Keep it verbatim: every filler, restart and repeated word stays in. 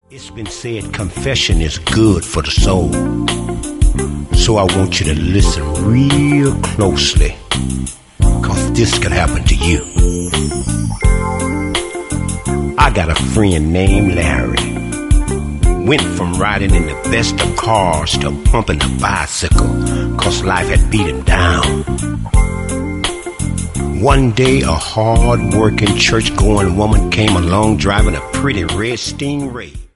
It's been said confession is good for the soul. So I want you to listen real closely, cause this could happen to you. I got a friend named Larry. Went from riding in the best of cars to pumping a bicycle, cause life had beat him down. One day a hard-working, church-going woman came along driving a pretty red Stingray.